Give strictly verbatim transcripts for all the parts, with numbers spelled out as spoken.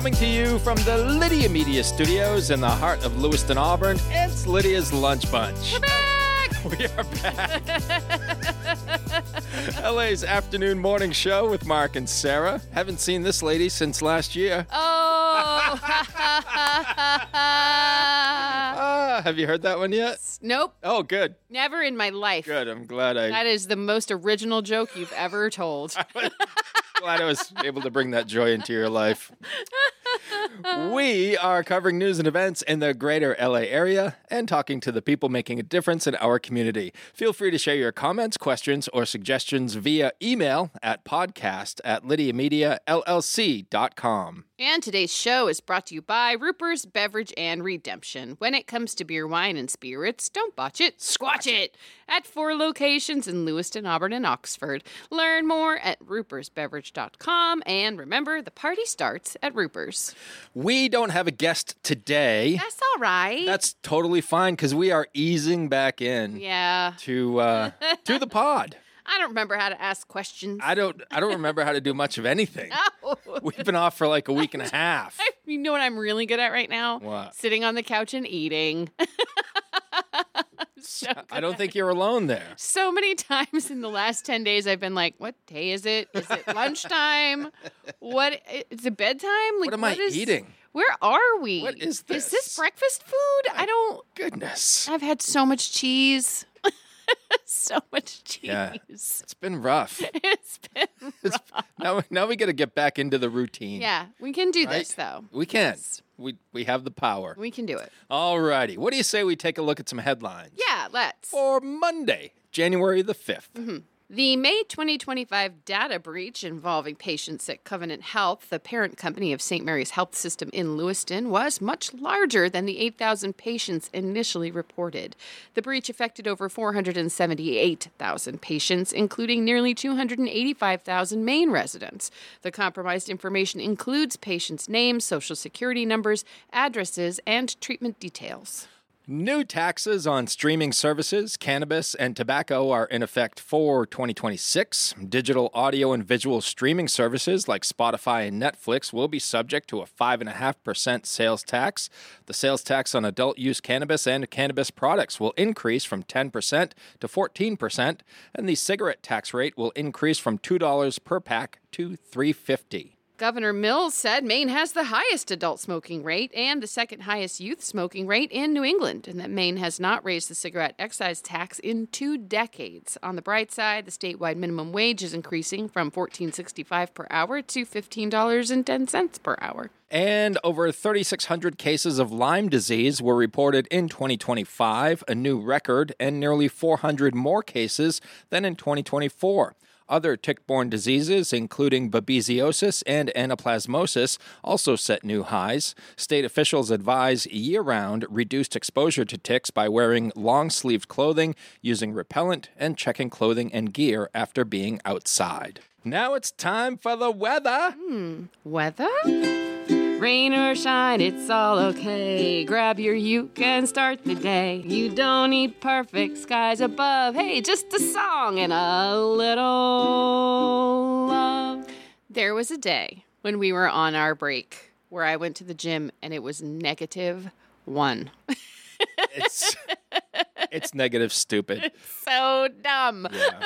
coming to you from the Lydia Media Studios in the heart of Lewiston, Auburn. It's Lydia's Lunch Bunch. We're back! We are back. L A's afternoon morning show with Mark and Sarah. Haven't seen this lady since last year. Oh! Ah, have you heard that one yet? Nope. Oh, good. Never in my life. Good. I'm glad I... That is the most original joke you've ever told. Glad I was able to bring that joy into your life. We are covering news and events in the greater L A area and talking to the people making a difference in our community. Feel free to share your comments, questions, or suggestions via email at podcast at lydia media l l c dot com. And today's show is brought to you by Ruper's Beverage and Redemption. When it comes to beer, wine, and spirits, don't botch it, squatch it. At four locations in Lewiston, Auburn, and Oxford. Learn more at rupers beverage dot com. And remember, the party starts at Ruper's. We don't have a guest today. That's all right. That's totally fine because we are easing back in yeah. to uh, to the pod. I don't remember how to ask questions. I don't I don't remember how to do much of anything. No. We've been off for like a week and a half. You know what I'm really good at right now? What? Sitting on the couch and eating. So I don't think you're alone there. So many times in the last ten days, I've been like, what day is it? Is it lunchtime? What? Is it bedtime? Like, what am I is, eating? Where are we? What is this? Is this breakfast food? I don't. Goodness. I've had so much cheese. So much cheese. Yeah, it's been rough. It's been rough. It's, now, now we got to get back into the routine. Yeah, we can do right? this, though. We can. We we have the power. We can do it. All righty. What do you say we take a look at some headlines? Yeah, let's. For Monday, January the fifth. Mm-hmm. The May twenty twenty-five data breach involving patients at Covenant Health, the parent company of Saint Mary's Health System in Lewiston, was much larger than the eight thousand patients initially reported. The breach affected over four hundred seventy-eight thousand patients, including nearly two hundred eighty-five thousand Maine residents. The compromised information includes patients' names, social security numbers, addresses, and treatment details. New taxes on streaming services, cannabis, and tobacco are in effect for twenty twenty-six. Digital audio and visual streaming services like Spotify and Netflix will be subject to a five point five percent sales tax. The sales tax on adult-use cannabis and cannabis products will increase from ten percent to fourteen percent, and the cigarette tax rate will increase from two dollars per pack to three dollars and fifty cents. Governor Mills said Maine has the highest adult smoking rate and the second highest youth smoking rate in New England, and that Maine has not raised the cigarette excise tax in two decades. On the bright side, the statewide minimum wage is increasing from fourteen dollars and sixty-five cents per hour to fifteen dollars and ten cents per hour. And over thirty-six hundred cases of Lyme disease were reported in twenty twenty-five, a new record, and nearly four hundred more cases than in twenty twenty-four. Other tick-borne diseases, including babesiosis and anaplasmosis, also set new highs. State officials advise year-round reduced exposure to ticks by wearing long-sleeved clothing, using repellent, and checking clothing and gear after being outside. Now it's time for the weather. Hmm. Weather? Rain or shine, it's all okay. Grab your uke and start the day. You don't need perfect skies above. Hey, just a song and a little love. There was a day when we were on our break where I went to the gym and it was negative one. It's it's negative stupid. It's so dumb. Yeah.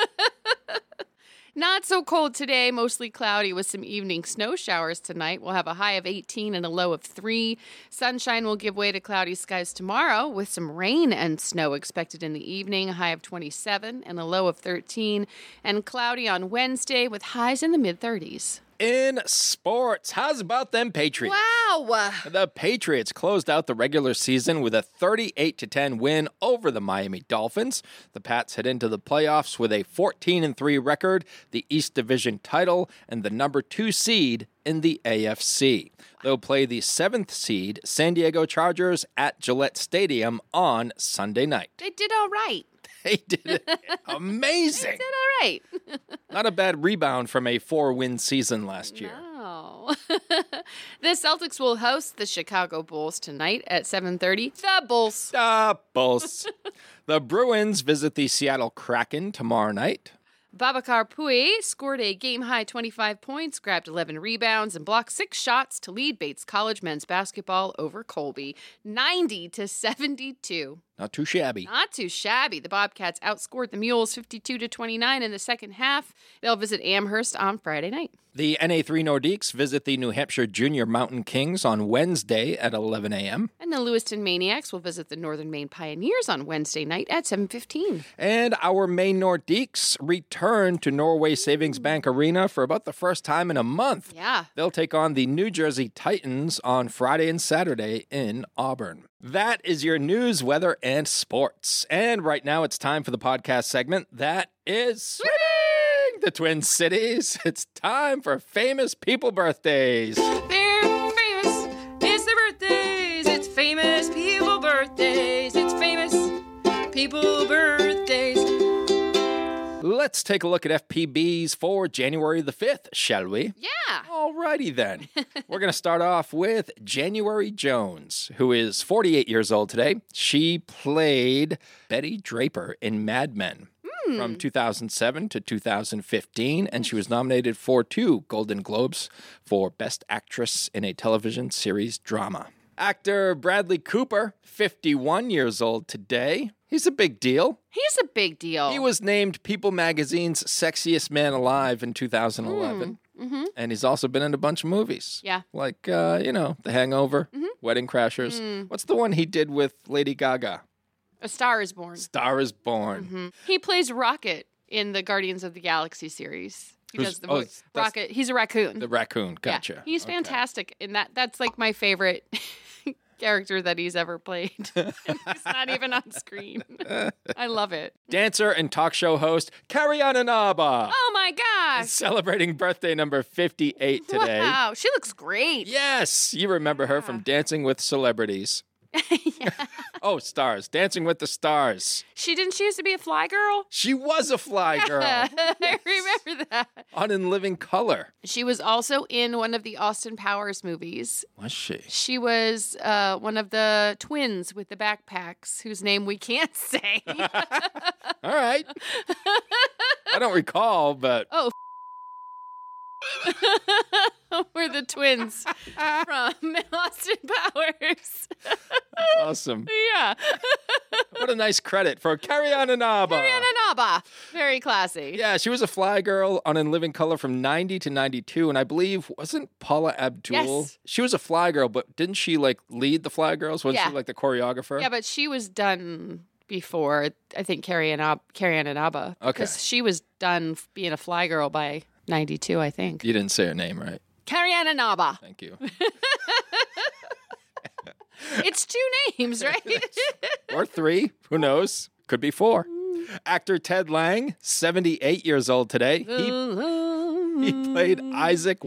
Not so cold today, mostly cloudy with some evening snow showers tonight. We'll have a high of eighteen and a low of three. Sunshine will give way to cloudy skies tomorrow with some rain and snow expected in the evening, a high of twenty-seven and a low of thirteen. And cloudy on Wednesday with highs in the mid-thirties. In sports, how's about them Patriots? Wow! The Patriots closed out the regular season with a thirty-eight to ten win over the Miami Dolphins. The Pats head into the playoffs with a fourteen and three record, the East Division title, and the number two seed in the A F C. They'll play the seventh seed San Diego Chargers at Gillette Stadium on Sunday night. They did all right. They did it amazing. They did all right. Not a bad rebound from a four-win season last year. No. The Celtics will host the Chicago Bulls tonight at seven thirty. The Bulls. The Bulls. The Bruins visit the Seattle Kraken tomorrow night. Babacar Pouye scored a game-high twenty-five points, grabbed eleven rebounds, and blocked six shots to lead Bates College men's basketball over Colby, ninety to seventy-two. Not too shabby. Not too shabby. The Bobcats outscored the Mules fifty-two to twenty-nine in the second half. They'll visit Amherst on Friday night. The N A three Nordiques visit the New Hampshire Junior Mountain Kings on Wednesday at eleven a.m. And the Lewiston Maniacs will visit the Northern Maine Pioneers on Wednesday night at seven fifteen. And our Maine Nordiques return to Norway Savings Bank Arena for about the first time in a month. Yeah. They'll take on the New Jersey Titans on Friday and Saturday in Auburn. That is your news, weather, and sports. And right now it's time for the podcast segment that is Swimming the Twin Cities. It's time for famous people birthdays. They're famous. It's their birthdays. It's famous people birthdays. It's famous people birthdays. Let's take a look at F P Bs for January the fifth, shall we? Yeah. Alrighty then. We're going to start off with January Jones, who is forty-eight years old today. She played Betty Draper in Mad Men mm. from two thousand seven to two thousand fifteen, and she was nominated for two Golden Globes for Best Actress in a Television Series Drama. Actor Bradley Cooper, fifty-one years old today. He's a big deal. He's a big deal. He was named People Magazine's Sexiest Man Alive in two thousand eleven. Mm. Mm-hmm. And he's also been in a bunch of movies. Yeah. Like, uh, you know, The Hangover, mm-hmm. Wedding Crashers. Mm. What's the one he did with Lady Gaga? A Star is Born. Star is Born. Mm-hmm. He plays Rocket in the Guardians of the Galaxy series. He Who's, does the oh, voice. Rocket. He's a raccoon. The raccoon. Gotcha. Yeah. He's okay. fantastic in that. That's like my favorite character that he's ever played. He's not even on screen. I love it. Dancer and talk show host Carrie Ananaba. Oh my gosh. Celebrating birthday number fifty-eight today. Wow, she looks great. Yes, you remember yeah. her from Dancing with Celebrities. yeah. Oh, Stars. Dancing with the Stars. She didn't she used to be a fly girl? She was a fly girl. Yeah, yes. I remember that. On In Living Color. She was also in one of the Austin Powers movies. Was she? She was uh, one of the twins with the backpacks whose name we can't say. All right. I don't recall, but... Oh, we're the twins from Austin Powers. That's awesome. Yeah. What a nice credit for Carrie Ananaba. Carrie Ananaba. Very classy. Yeah, she was a fly girl on In Living Color from ninety to ninety-two, and I believe, wasn't Paula Abdul? Yes. She was a fly girl, but didn't she, like, lead the fly girls? Wasn't yeah. she, like, the choreographer? Yeah, but she was done before, I think, Carrie Anab- Carrie Ananaba. Okay. Because she was done being a fly girl by ninety-two, I think. You didn't say her name right. Carrie Ananaba. Thank you. It's two names, right? Or three. Who knows? Could be four. Actor Ted Lang, seventy-eight years old today. He, he played Isaac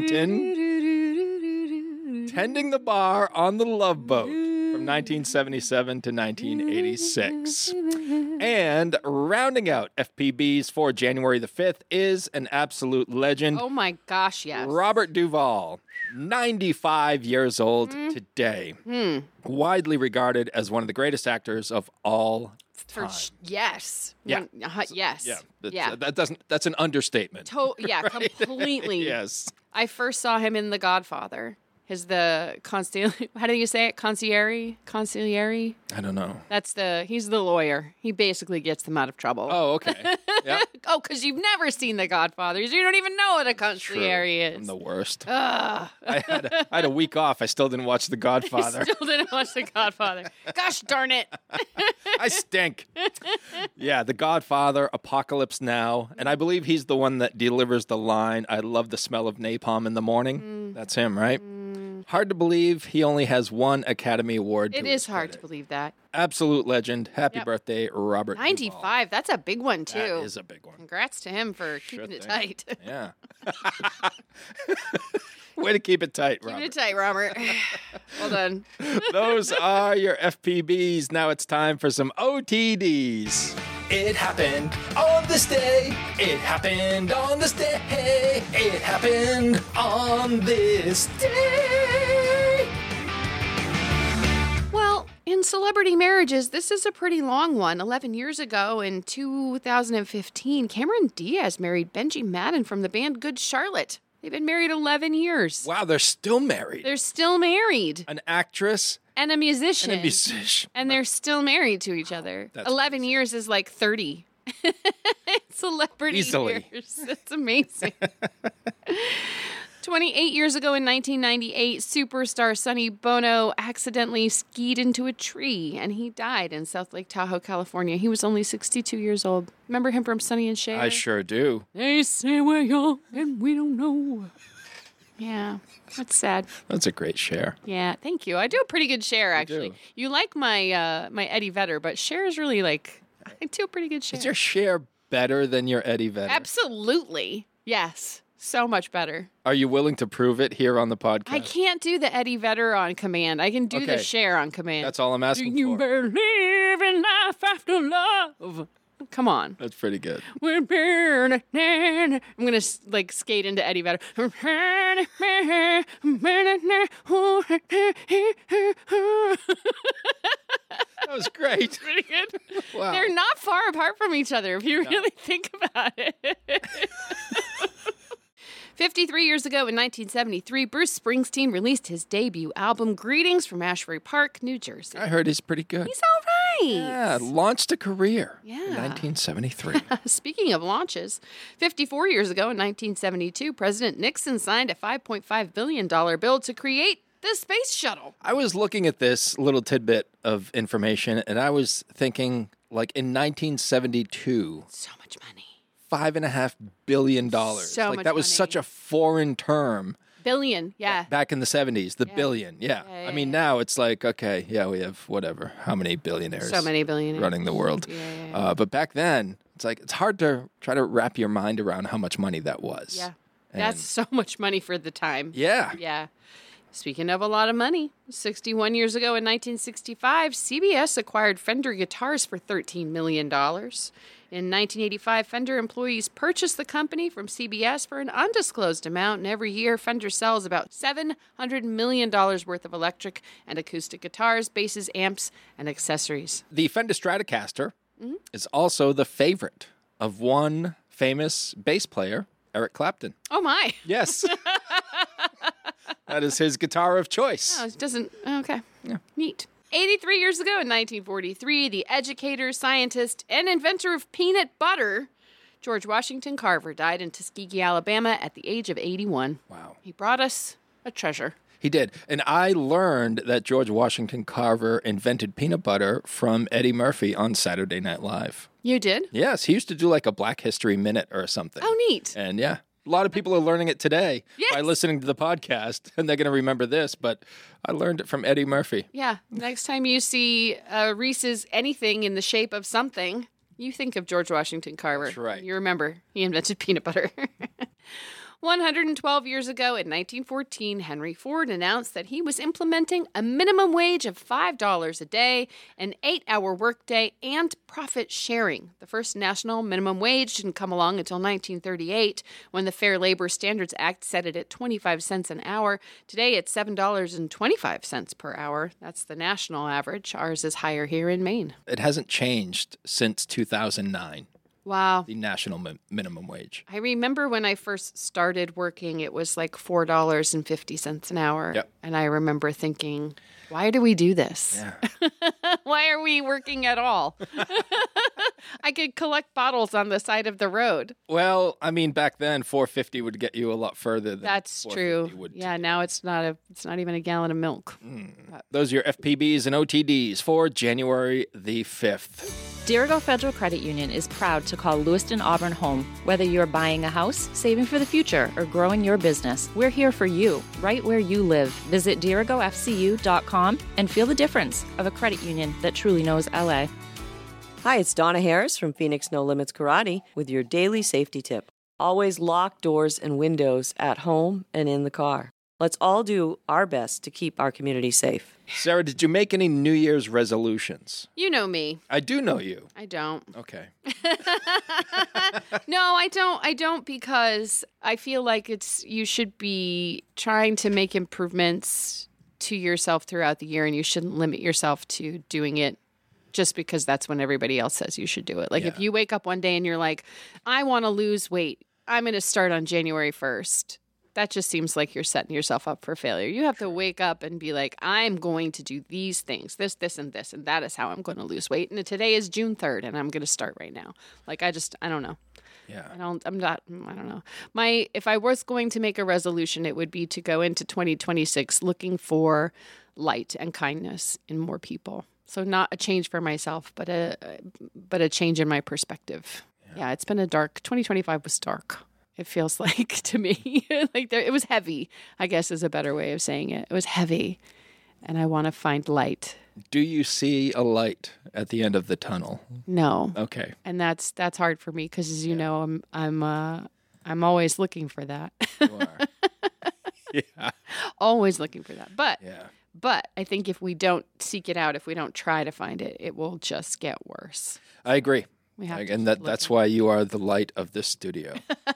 Washington, tending the bar on the Love Boat from nineteen seventy-seven to nineteen eighty-six. And rounding out F P Bs for January the fifth is an absolute legend. Oh my gosh, yes. Robert Duvall, ninety-five years old mm. today. Mm. Widely regarded as one of the greatest actors of all time. For sh- yes. Yeah. When, uh, yes. Yeah. That's, yeah. Uh, that doesn't. That's an understatement. To- yeah, right? completely. Yes. I first saw him in The Godfather. His the consigliere. How do you say it? Consigliere? Consigliere? I don't know. That's the. He's the lawyer. He basically gets them out of trouble. Oh, okay. Yeah. Oh, because you've never seen The Godfather. You don't even know what a consigliere is. I'm the worst. Ugh. I, had a, I had a week off. I still didn't watch The Godfather. I still didn't watch The Godfather. Gosh darn it. I stink. Yeah, The Godfather, Apocalypse Now. And I believe he's the one that delivers the line, I love the smell of napalm in the morning. Mm. That's him, right? Mm. Hard to believe he only has one Academy Award. It is hard to believe that. Absolute legend. Happy yep. birthday, Robert ninety-five. Duvall. That's a big one, too. That is a big one. Congrats to him for sure keeping thing. it tight. Yeah. Way to keep it tight, Robert. Keep it tight, Robert. Well done. Those are your F P Bs. Now it's time for some O T Ds. It happened on this day. It happened on this day. It happened on this day. Well, In celebrity marriages, this is a pretty long one. eleven years ago, in two thousand fifteen, Cameron Diaz married Benji Madden from the band Good Charlotte. They've been married eleven years. Wow, they're still married. They're still married. An actress And a musician. and a musician. And they're still married to each other. That's eleven crazy. years is like thirty. Celebrity Easily. years. It's amazing. twenty-eight years ago in nineteen ninety-eight, superstar Sonny Bono accidentally skied into a tree and he died in South Lake Tahoe, California. He was only sixty-two years old. Remember him from Sonny and Cher? I sure do. They say we're young and we don't know. Yeah, that's sad. That's a great share. Yeah, thank you. I do a pretty good Cher, actually. do. You like my uh, my Eddie Vedder, but Cher is really like, I do a pretty good Cher. Is your share better than your Eddie Vedder? Absolutely. Yes. So much better. Are you willing to prove it here on the podcast? I can't do the Eddie Vedder on command. I can do the Okay. Cher on command. That's all I'm asking Do you for. believe in life after love? Come on. That's pretty good. We're burning. I'm going to like skate into Eddie Vedder. That was great. Pretty good. Wow. They're not far apart from each other if you really think about it. fifty-three years ago in nineteen seventy-three, Bruce Springsteen released his debut album, Greetings from Ashbury Park, New Jersey. I heard he's pretty good. He's all right. Yeah, launched a career in Yeah. nineteen seventy-three. Speaking of launches, fifty-four years ago in nineteen seventy-two, President Nixon signed a five point five billion dollars bill to create the space shuttle. I was looking at this little tidbit of information, and I was thinking, like, in nineteen seventy-two, So much money. five and a half billion dollars. So like much that was money. such a foreign term Billion, yeah. back in the seventies. The Yeah. billion, yeah. Yeah, yeah, I mean, yeah. now it's like, okay, yeah, we have whatever, how many billionaires So many billionaires. running the world. Yeah, yeah, yeah. Uh, but back then, it's like it's hard to try to wrap your mind around how much money that was. Yeah. And- That's so much money for the time. yeah. Yeah. Speaking of a lot of money, sixty-one years ago in nineteen sixty-five, C B S acquired Fender guitars for thirteen million dollars. In nineteen eighty-five, Fender employees purchased the company from C B S for an undisclosed amount, and every year Fender sells about seven hundred million dollars worth of electric and acoustic guitars, basses, amps, and accessories. The Fender Stratocaster Mm-hmm. is also the favorite of one famous bass player, Eric Clapton. Oh, my. Yes. That is his guitar of choice. Oh, it doesn't. Okay. Neat. eighty-three years ago in nineteen forty-three, the educator, scientist, and inventor of peanut butter, George Washington Carver, died in Tuskegee, Alabama at the age of eighty-one. Wow. He brought us a treasure. He did. And I learned that George Washington Carver invented peanut butter from Eddie Murphy on Saturday Night Live. You did? Yes, he used to do like a Black History Minute or something. Oh, neat. And yeah, a lot of people are learning it today Yes. by listening to the podcast, and they're going to remember this, but I learned it from Eddie Murphy. Yeah. Next time you see uh, Reese's anything in the shape of something, you think of George Washington Carver. That's right. You remember he invented peanut butter. one hundred twelve years ago in nineteen fourteen, Henry Ford announced that he was implementing a minimum wage of five dollars a day, an eight-hour workday, and profit sharing. The first national minimum wage didn't come along until nineteen thirty-eight, when the Fair Labor Standards Act set it at twenty-five cents an hour. Today, it's seven dollars and twenty-five cents per hour. That's the national average. Ours is higher here in Maine. It hasn't changed since two thousand nine, Wow. the national mi- minimum wage. I remember when I first started working, it was like four dollars and fifty cents an hour. Yep. And I remember thinking, why do we do this? Yeah. Why are we working at all? I could collect bottles on the side of the road. Well, I mean, back then, four fifty would get you a lot further than That's four true. fifty would Yeah, now it's not a it's not even a gallon of milk. Those are your F P Bs and O T Ds for January the fifth. Dirigo Federal Credit Union is proud to call Lewiston Auburn home. Whether you're buying a house, saving for the future, or growing your business, we're here for you, right where you live. Visit dirigo f c u dot com and feel the difference of a credit union that truly knows L A. Hi, it's Donna Harris from Phoenix No Limits Karate with your daily safety tip. Always lock doors and windows at home and in the car. Let's all do our best to keep our community safe. Sarah, did you make any New Year's resolutions? You know me. I do know you. I don't. Okay. No, I don't. I don't because I feel like it's you should be trying to make improvements to yourself throughout the year, and you shouldn't limit yourself to doing it just because that's when everybody else says you should do it. Like Yeah. if you wake up one day and you're like, I want to lose weight, I'm going to start on January first. That just seems like you're setting yourself up for failure. You have to wake up and be like, I'm going to do these things, this, this, and this, and that is how I'm going to lose weight. And today is June third, and I'm going to start right now. Like, I just, I don't know. Yeah. I don't, I'm not, I don't know. My, if I was going to make a resolution, it would be to go into twenty twenty-six looking for light and kindness in more people. So not a change for myself, but a, but a change in my perspective. Yeah, yeah, it's been a dark, twenty twenty-five was dark. It feels like to me, like there, it was heavy, I guess is a better way of saying it. It was heavy, and I want to find light. Do you see a light at the end of the tunnel? No. Okay. And that's that's hard for me because, as you know, I'm I'm uh, I'm always looking for that. You are. Yeah. Always looking for that. But Yeah. but I think if we don't seek it out, if we don't try to find it, it will just get worse. I agree. We have I- to and keep that that's looking. why you are the light of this studio.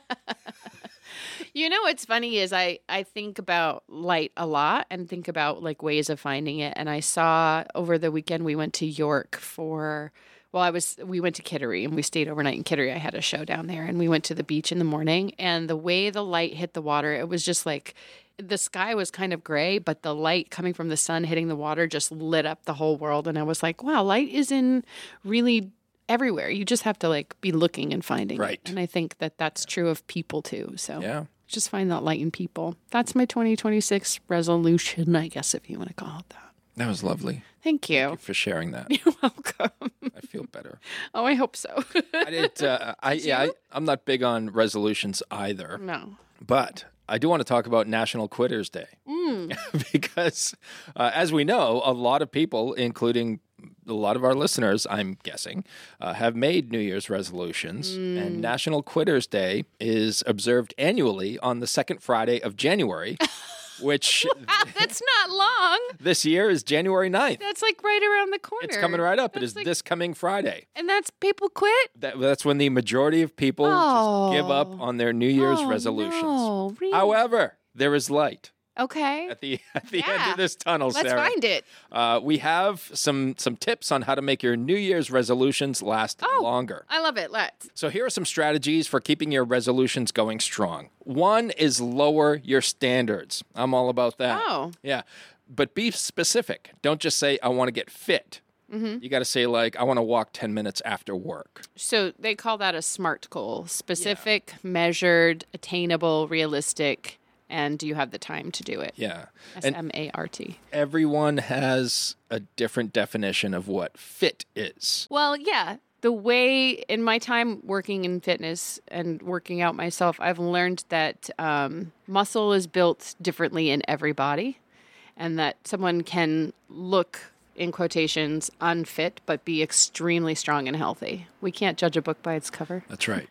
You know what's funny is I, I think about light a lot and think about like ways of finding it. And I saw over the weekend we went to York for well, I was we went to Kittery and we stayed overnight in Kittery. I had a show down there and we went to the beach in the morning, and the way the light hit the water, it was just like the sky was kind of gray, but the light coming from the sun hitting the water just lit up the whole world. And I was like, wow, light is in really everywhere. You just have to like be looking and finding Right. it. And I think that that's true of people too. So Yeah. just find that light in people. That's my twenty twenty-six resolution, I guess, if you want to call it that. That was lovely. Thank you. Thank you for sharing that. You're welcome. I feel better. Oh, I hope so. I did. Uh, I yeah. I, I'm not big on resolutions either, No. but I do want to talk about National Quitters Day Mm. because, uh, as we know, a lot of people, including a lot of our listeners, I'm guessing, uh, have made New Year's resolutions. Mm. And National Quitters Day is observed annually on the second Friday of January, which That's not long. this year is January ninth. That's like right around the corner. It's coming right up. It That's is like- this coming Friday. And that's people quit? That, that's when the majority of people just give up on their New Year's Oh, resolutions. no, really? However, there is light okay. at the at the end Yeah. of this tunnel, Let's Sarah. find it. Uh, we have some some tips on how to make your New Year's resolutions last Oh. longer. I love it. Let's. So here are some strategies for keeping your resolutions going strong. One is lower your standards. I'm all about that. Oh. Yeah. But be specific. Don't just say, I want to get fit. Mm-hmm. You got to say, like, I want to walk ten minutes after work. So they call that a SMART goal. Specific, measured, attainable, realistic, and do you have the time to do it? Yeah. S And M A R T. everyone has a different definition of what fit is. Well, yeah. The way in my time working in fitness and working out myself, I've learned that um, muscle is built differently in every body, and that someone can look, in quotations, unfit, but be extremely strong and healthy. We can't judge a book by its cover. That's right.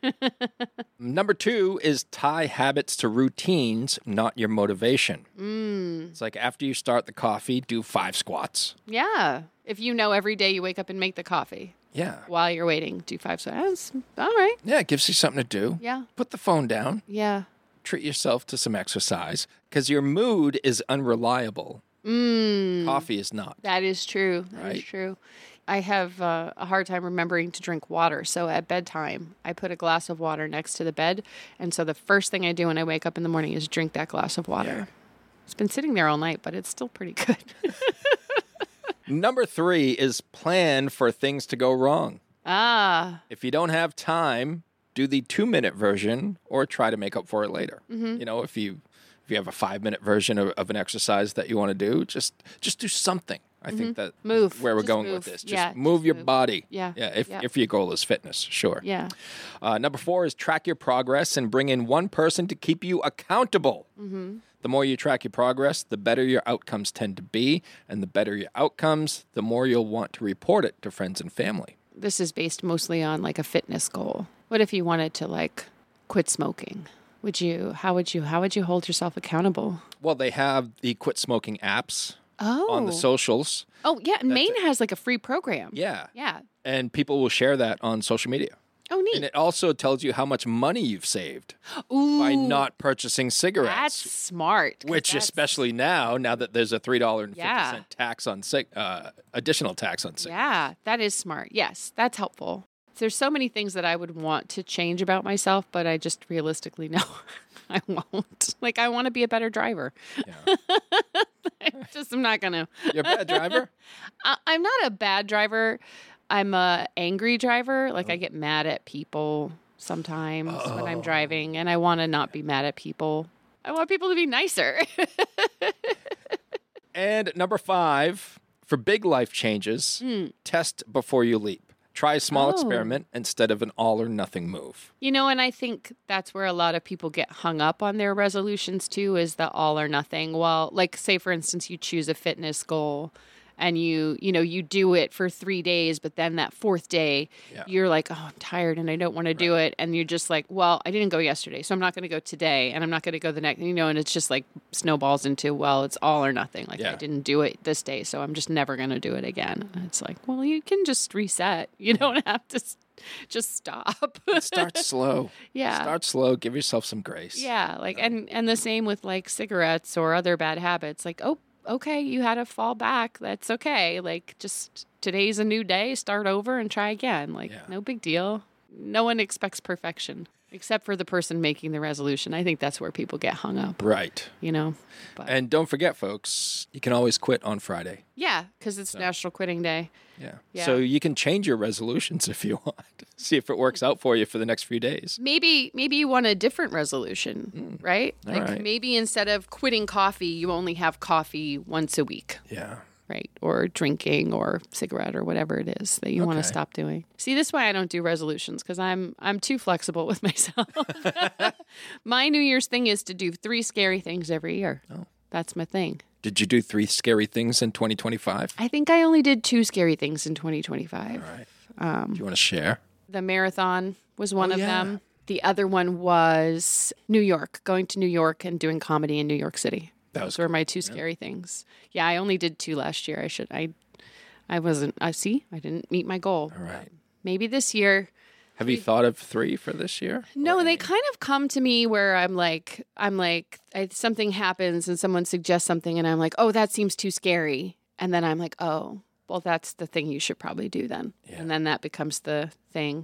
Number two is tie habits to routines, not your motivation. Mm. It's like after you start the coffee, do five squats. Yeah. If you know every day you wake up and make the coffee Yeah. while you're waiting, do five squats. All right. Yeah, it gives you something to do. Yeah. Put the phone down, Yeah. treat yourself to some exercise, because your mood is unreliable. Mm. Coffee is not. That is true. That is Right. true. I have uh, a hard time remembering to drink water. So at bedtime, I put a glass of water next to the bed. And so the first thing I do when I wake up in the morning is drink that glass of water. It's been sitting there all night, but it's still pretty good. Number three is plan for things to go wrong. ah, If you don't have time, do the two-minute version or try to make up for it later. Mm-hmm. You know, if you if you have a five-minute version of, of an exercise that you want to do, just just do something. I think that Mm-hmm. Move. where we're Just going move. with this. Just Yeah, move just your move. body. Yeah, Yeah. If yeah. if your goal is fitness, sure. yeah. Uh, number four is track your progress and bring in one person to keep you accountable. Mm-hmm. The more you track your progress, the better your outcomes tend to be. And the better your outcomes, the more you'll want to report it to friends and family. This is based mostly on like a fitness goal. What if you wanted to like quit smoking? Would you, how would you, how would you hold yourself accountable? Well, they have the quit smoking apps Oh. on the socials. Oh, yeah. Maine has like a free program. Yeah. Yeah. And people will share that on social media. Oh, neat. And it also tells you how much money you've saved Ooh, by not purchasing cigarettes. that's smart. 'cause Which, that's- especially now, now that there's a three dollars and fifty cents Yeah. tax on cig- uh, additional tax on cigarettes. Yeah, that is smart. Yes, that's helpful. There's so many things that I would want to change about myself, but I just realistically know I won't. Like, I want to be a better driver. Yeah. I just, I'm not going to. You're a bad driver? I'm not a bad driver. I'm a angry driver. Like, I get mad at people sometimes when I'm driving, and I want to not be mad at people. I want people to be nicer. And number five, for big life changes, test before you leap. Try a small Oh. experiment instead of an all or nothing move. You know, and I think that's where a lot of people get hung up on their resolutions too, is the all or nothing. Well, like, say, for instance, you choose a fitness goal and you, you know, you do it for three days, but then that fourth day, Yeah. you're like, oh, I'm tired and I don't want to do it. And you're just like, well, I didn't go yesterday, so I'm not going to go today, and I'm not going to go the next, you know, and it's just like snowballs into, well, it's all or nothing. Like, Yeah. I didn't do it this day, so I'm just never going to do it again. And it's like, well, you can just reset. You don't have to s- just stop. Start slow. Yeah. Start slow. Give yourself some grace. Yeah, like, and and the same with like cigarettes or other bad habits. Like, oh, okay, you had to fall back. That's okay. Like, just today's a new day. Start over and try again. Like, Yeah. no big deal. No one expects perfection except for the person making the resolution. I think that's where people get hung up. Right. You know. But And don't forget, folks, you can always quit on Friday. yeah, because it's National Quitting Day. Yeah. Yeah. So you can change your resolutions if you want. See if it works out for you for the next few days. Maybe maybe you want a different resolution, right? All Like, right. maybe instead of quitting coffee, you only have coffee once a week. Yeah. Right. Or drinking or cigarette or whatever it is that you want Okay. to stop doing. See, this is why I don't do resolutions, because I'm I'm too flexible with myself. My New Year's thing is to do three scary things every year. Oh. That's my thing. Did you do three scary things in twenty twenty-five? I think I only did two scary things in twenty twenty-five. All right. Do you want to share? The marathon was one Oh, of yeah. them. The other one was New York, going to New York and doing comedy in New York City. That was Those were my two scary things. Yeah, I only did two last year. I should I I wasn't I see, I didn't meet my goal. All right. Maybe this year. Have you thought of three for this year? No, Or they any? kind of come to me where I'm like I'm like I, something happens and someone suggests something and I'm like, "Oh, that seems too scary." And then I'm like, "Oh, well, that's the thing you should probably do then." Yeah. And then that becomes the thing.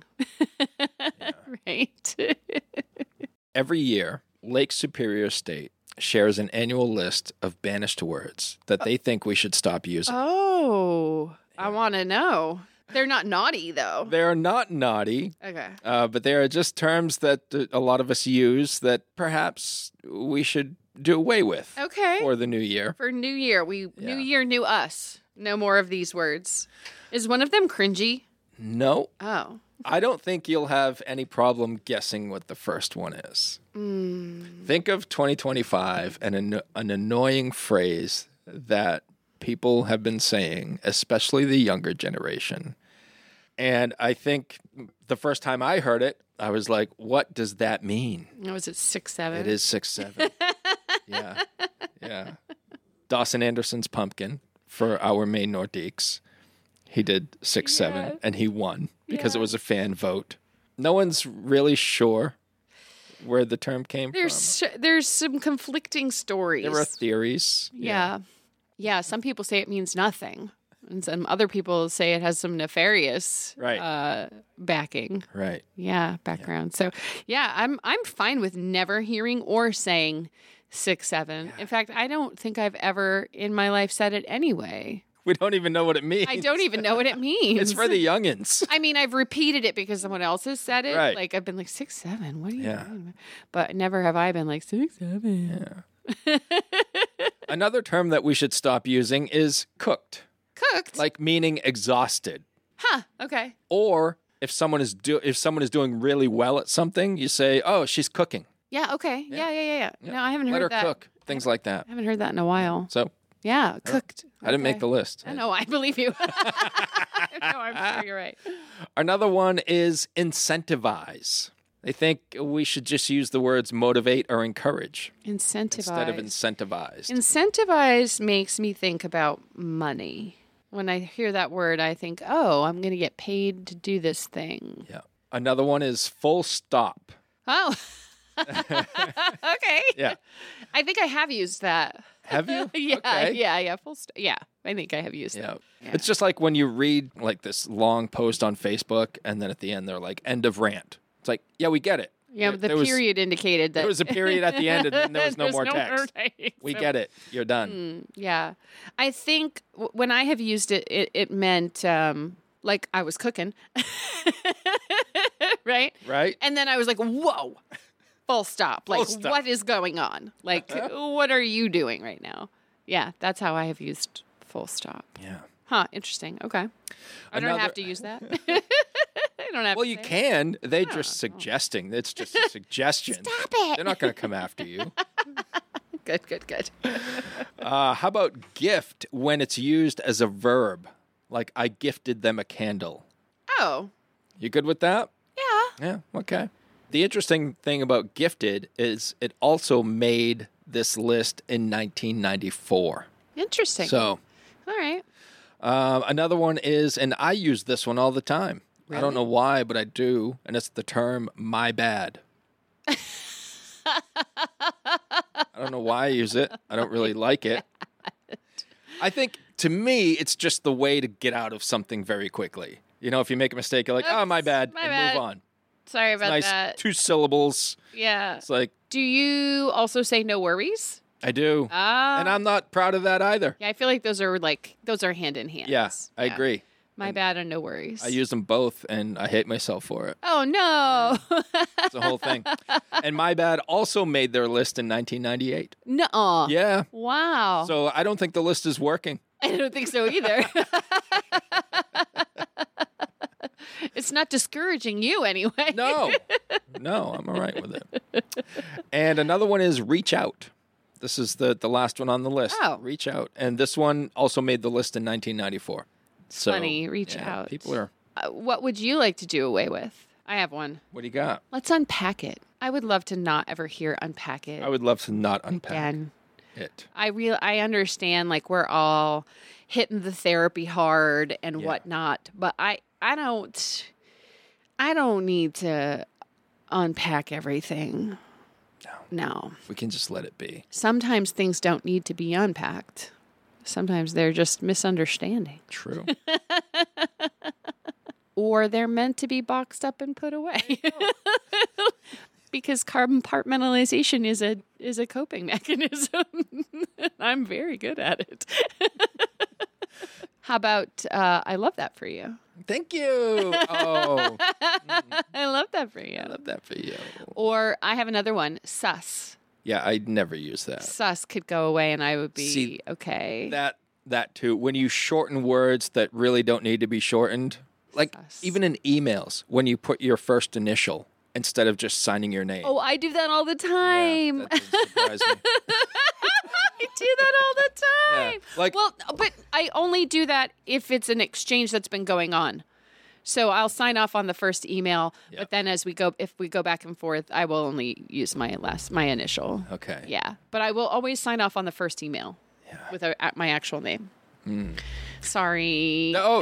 Right? Every year, Lake Superior State shares an annual list of banished words that they think we should stop using. Oh, I want to know. They're not naughty though. They are not naughty, Okay. uh, but they are just terms that uh, a lot of us use that perhaps we should do away with Okay. for the new year. For New Year, we Yeah. New Year, new us. No more of these words. Is one of them cringy? No, Oh. I don't think you'll have any problem guessing what the first one is. Mm. Think of twenty twenty-five and an, an annoying phrase that people have been saying, especially the younger generation. And I think the first time I heard it, I was like, what does that mean? Oh, is it six, seven? It is six, seven. Yeah. Yeah. Dawson Anderson's Pumpkin for our main Nordiques. He did six, Yeah. seven, and he won because it Yeah. was a fan vote. No one's really sure where the term came There's there's some conflicting stories. from. There are theories. yeah. yeah, Some people say it means nothing, and some other people say it has some nefarious Right. uh, backing. Right. Yeah, background. So, yeah, I'm I'm fine with never hearing or saying six, seven. In fact, I don't think I've ever in my life said it anyway. We don't even know what it means. I don't even know what it means. It's for the youngins. I mean, I've repeated it because someone else has said it. Right. Like, I've been like, six, seven, what are you Yeah. doing? But never have I been like, six, seven. Another term that we should stop using is cooked, Cooked? like meaning exhausted. huh, okay. Or if someone is do if someone is doing really well at something, you say, "Oh, she's cooking. Yeah, okay. Yeah, yeah, yeah, yeah. No, I haven't Let heard her that. cook." Things like that. I haven't heard that in a while. So Yeah, cooked. I didn't make Okay. the list. I know, I believe you. No, I'm sure you're right. Another one is incentivize. They think we should just use the words motivate or encourage Incentivize. instead of incentivized. Incentivize makes me think about money. When I hear that word, I think, oh, I'm going to get paid to do this thing. Yeah. Another one is full stop. Oh. Okay. Yeah. I think I have used that. Have you? yeah, Okay. yeah, yeah. Full st- yeah, I think I have used Yeah. that. Yeah. It's just like when you read like this long post on Facebook and then at the end they're like, end of rant. It's like, yeah, we get it. Yeah, but the There was- period indicated that There was a period at the end and then there was no there's more text. text. We So- get it. You're done. Mm, yeah. I think w- when I have used it, it, it meant um, like I was cooking. Right? Right? And then I was like, whoa, full stop. Like, Full stop. what is going on? Like, what are you doing right now? Yeah, that's how I have used full stop. Yeah. Huh, interesting. Okay. I don't Another- have to use that. I don't have Well, to you say it. can. They're just suggesting. It's just a suggestion. Stop it. They're not going to come after you. Good, good, good. Uh, how about gift when it's used as a verb? Like, I gifted them a candle. Oh, You good with that? yeah. Yeah, okay. The interesting thing about gifted is it also made this list in nineteen ninety-four. Interesting. So, all right. uh, another one is, and I use this one all the time. I don't Really? know why, but I do, and it's the term my bad. I don't know why I use it. I don't really like it. I think, to me, it's just the way to get out of something very quickly. You know, if you make a mistake, you're like, oh, my Oops, bad, my and bad. move on. Sorry about Nice that. two syllables. Yeah. It's like, Do you also say no worries? I do. Ah. and I'm not proud of that either. Yeah, I feel like those are like those are hand in hand. Yeah, I agree. My bad and no worries. I use them both, and I hate myself for it. Oh no. It's the whole thing. And my bad also made their list in nineteen ninety-eight. No. Yeah. Wow. So I don't think the list is working. I don't think so either. It's not discouraging you anyway. No. No, I'm all right with it. And another one is reach out. This is the, the last one on the list. Oh. Reach out. And this one also made the list in nineteen ninety-four. So, Funny, reach yeah, out. People are, Uh, what would you like to do away with? I have one. what do you got? Let's unpack it. I would love to not ever hear unpack it I would love to not unpack again. it. I real I understand like we're all hitting the therapy hard and Yeah. whatnot, but I I don't I don't need to unpack everything. No. No. We can just let it be. Sometimes things don't need to be unpacked. Sometimes they're just misunderstanding. True. Or they're meant to be boxed up and put away. Because compartmentalization is a is a coping mechanism. I'm very good at it. How about uh, I love that for you. Thank you. Oh, I love that for you. I love that for you. Or I have another one, sus. Yeah, I'd never use that. Sus could go away and I would be See, okay. That that too. When you shorten words that really don't need to be shortened, like Sus. even in emails, when you put your first initial instead of just signing your name. Oh, I do that all the Yeah, time. that doesn't surprise me. I do that all the Yeah, time. like- well, but I only do that if it's an exchange that's been going on. So I'll sign off on the first email, Yeah. but then as we go, if we go back and forth, I will only use my last, my initial. Okay. Yeah, but I will always sign off on the first email Yeah. with a, at my actual name. Sorry. No,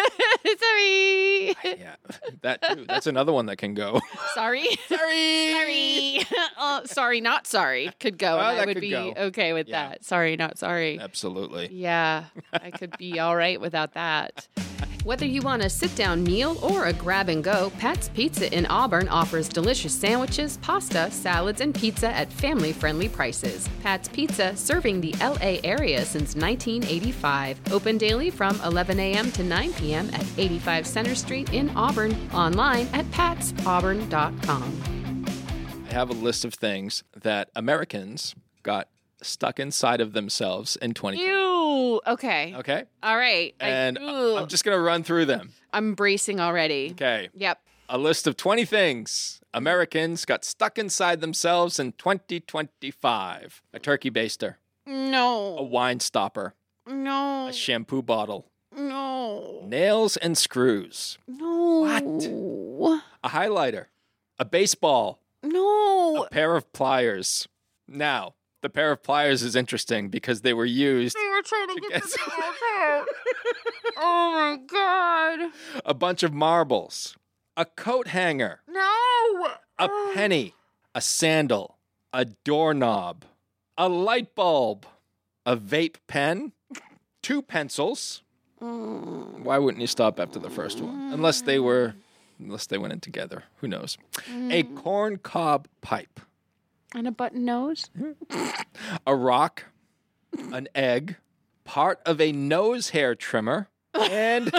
Sorry. yeah, that too. That's another one that can go. Sorry. Sorry. Sorry. uh, sorry, not sorry could go. Well, and I that would could be go. okay with Yeah. that. Sorry, not sorry. Absolutely. Yeah, I could be all right without that. Whether you want a sit-down meal or a grab-and-go, Pat's Pizza in Auburn offers delicious sandwiches, pasta, salads, and pizza at family-friendly prices. Pat's Pizza, serving the L A area since nineteen eighty-five. Open daily from eleven a.m. to nine p.m. at eighty-five Center Street in Auburn. Online at pats auburn dot com. I have a list of things that Americans got stuck inside of themselves in twenty twenty. Ew. Okay. Okay. All right. I- And ooh. I'm just going to run through them. I'm bracing already. Okay. Yep. A list of twenty things Americans got stuck inside themselves in twenty twenty-five. A turkey baster, a No. wine stopper, No. a shampoo bottle, No. nails and screws, No. What? a highlighter, a baseball, No. a pair of pliers. Now, the pair of pliers is interesting because they were used They were trying to to get get the nails out. Oh my god. a bunch of marbles, a coat hanger, No. a penny, a sandal, a doorknob, a light bulb, a vape pen, two pencils. Mm. Why wouldn't you stop after the first one? Unless they were, unless they went in together. Who knows? Mm. A corn cob pipe, And a button nose. a rock, an egg, part of a nose hair trimmer, and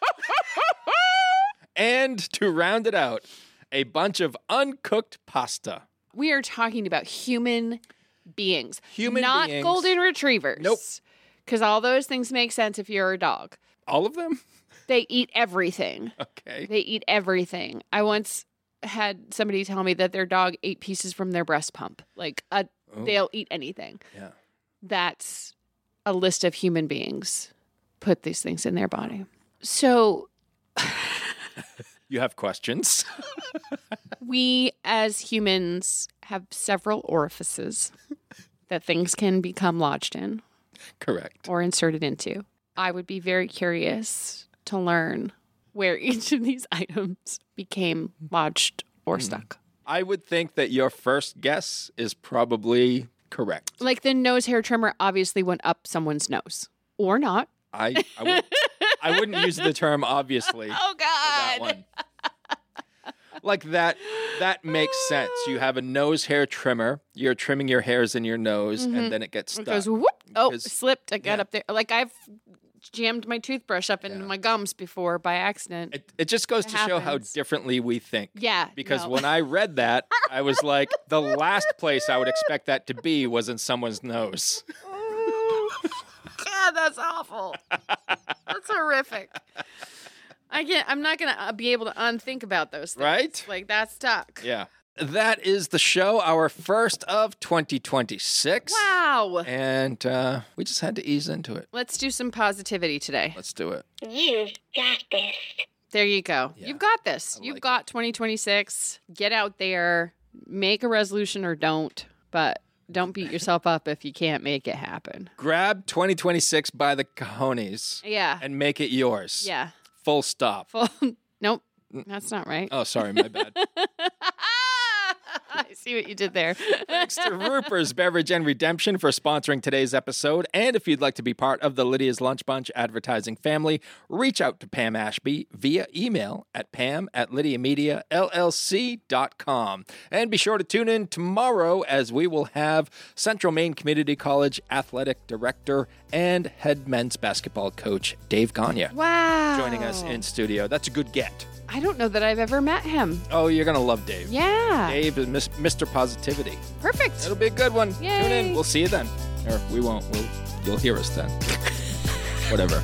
and to round it out, a bunch of uncooked pasta. We are talking about human beings. Human not beings. golden retrievers. Nope. Because all those things make sense if you're a dog. All of them? They eat everything. Okay. They eat everything. I once had somebody tell me that their dog ate pieces from their breast pump. Like, a, Oh. they'll eat anything. Yeah. That's a list of human beings put these things in their body. So You have questions? we as humans have several orifices that things can become lodged in Correct. or inserted into. I would be very curious to learn where each of these items became lodged or stuck. I would think that your first guess is probably correct. Like the nose hair trimmer obviously went up someone's nose. Or not. I I, would, I wouldn't use the term obviously Oh, for that God. one. Like that that makes sense. You have a nose hair trimmer. You're trimming your hairs in your nose, and then it gets It stuck. goes whoop. Oh, Because- slipped. I got yeah. up there. Like I've jammed my toothbrush up into Yeah. my gums before by accident. It, it just goes It to show how happens. differently we think. Yeah. Because no. when I read that, I was like, the last place I would expect that to be was in someone's nose. God, that's awful. That's horrific. I can't. I'm not gonna uh, be able to unthink about those things. Right? Like that's stuck. Yeah. That is the show, our first of twenty twenty-six. Wow. And uh, we just had to ease into it. Let's do some positivity today. Let's do it. You've got this. There you go. Yeah. You've got this. I You've like got twenty twenty-six. Get out there, make a resolution or don't, but don't beat yourself up if you can't make it happen. Grab twenty twenty-six by the cojones Yeah. and make it yours. Yeah. Full stop. Full. Nope. That's not right. Oh, sorry, my bad. I see what you did there. Thanks to Ruper's Beverage and Redemption for sponsoring today's episode. And if you'd like to be part of the Lydia's Lunch Bunch advertising family, reach out to Pam Ashby via email at pam at lydia media l l c dot com. And be sure to tune in tomorrow as we will have Central Maine Community College athletic director and head men's basketball coach Dave Gagne Wow. joining us in studio. That's a good get. I don't know that I've ever met him. Oh, you're going to love Dave. Yeah. Dave is Mis- Mister Positivity. Perfect. It'll be a good one. Tune Yay. in. We'll see you then. Or we won't. We'll you'll hear us then. Whatever.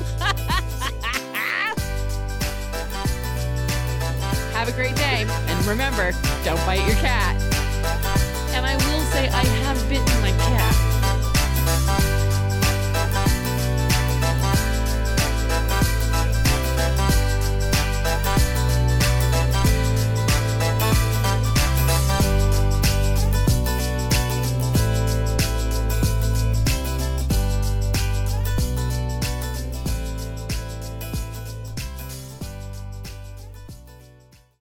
Have a great day. And remember, don't bite your cat. And I will say I have bitten my cat.